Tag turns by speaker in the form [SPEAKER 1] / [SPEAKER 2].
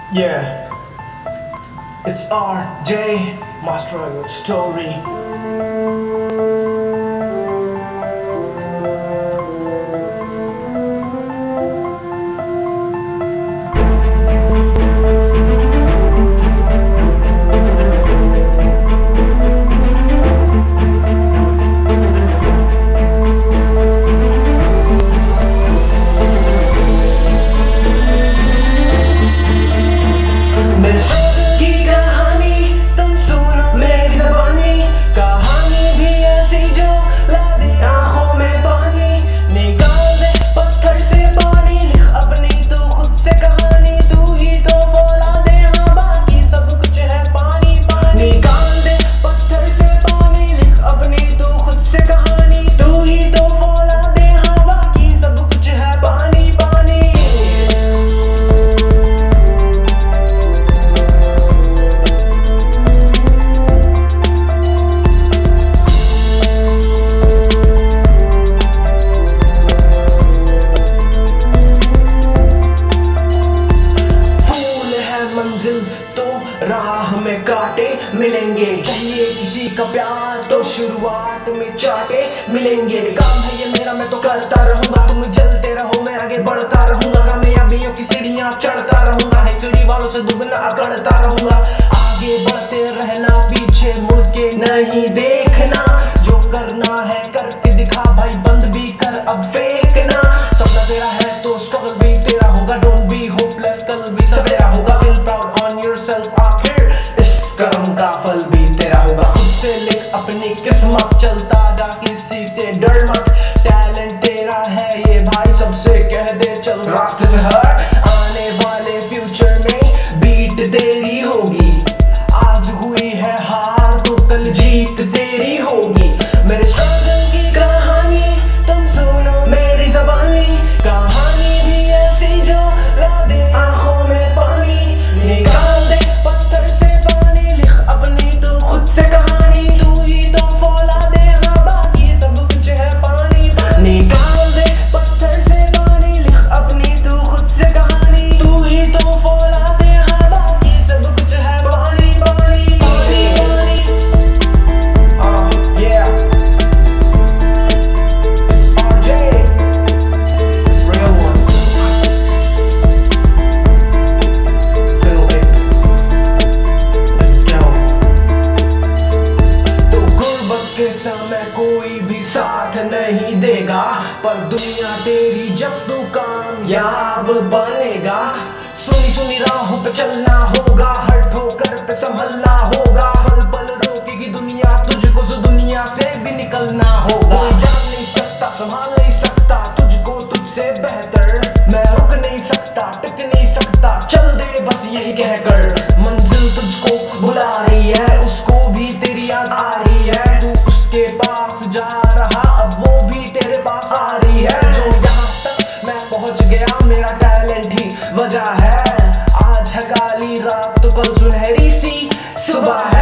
[SPEAKER 1] Yeah, it's RJ, mastering your story. तो राह में कांटे मिलेंगे, चाहिए किसी का प्यार तो शुरुआत में चाटे मिलेंगे। काम है ये मेरा, मैं तो करता रहूंगा, तुम जलते रहो मैं आगे बढ़ता रहूंगा। कामयाबियों की सीढ़ियां चढ़ता रहूंगा, है चिड़ी वालों से दुगना अकड़ता रहूंगा। आगे बढ़ते रहना, पीछे मुड़ के नहीं देखना, जो करना है करके दिखा भाई, बंद भी कर अब फेंकना। सपना तेरा है तो स्ट्रगल भी तेरा होगा, डोंट बी होपलेस, कल भी सवेरा होगा। फील प्राउड ऑन योरसेल्फ, आखिर इस कर्म का फल भी तेरा होगा। खुद से लिख अपनी किस्मत, चलता जा किसी से डर मत। टैलेंट तेरा है ये भाई, सबसे कह दे चल रास्ते से हट। आने वाले फ्यूचर में बीट तेरी होगी, आज हुई है हार तो कल जीत तेरी होगी। मेरे स्ट्रगल की कहानी तुम सुनो मेरी ज़बानी, कहानी भी ऐसी जो ला दे आंखों में पानी। निकाल दे पत्थर से पानी, लिख अपनी तो खुद से कहानी। तू ही तो फौलाद है, हाँ बाकी सब कुछ है पानी पानी। निकाल दे पत्थर से पानी, लिख अपनी तो खुद से कहानी। तू ही तो फौलाद है, हाँ बाकी सब कुछ है पानी पानी पानी पानी। Yeah, it's RJ, it's real one. Feel it, let's go. तो गुर्बत के समय कोई भी साथ नहीं देगा, पर दुनिया तेरी जब तू कामयाब बनेगा। सुनी सुनी राहों पे चलना होगा, हर ठोकर पे संभलना होगा। पल पल रोकेगी दुनिया तुझको, सो दुनिया से भी निकलना होगा। कोई जान नहीं सकता, संभाल नहीं सकता तुझको तुझसे बेहतर। मैं रुक नहीं सकता, टिक नहीं सकता, चल दे बस यही कहकर। मंजिल तुझको बुला रही है, उसको भी तेरी याद आ रही है। तू उसके पास जा रहा, अब वो भी तेरे पास आ रही है। जो यहाँ तक मैं पहुंच गया, मेरा टैलेंट ही वजह है। आज है काली रात तो कल सुनहरी सी सुबह है।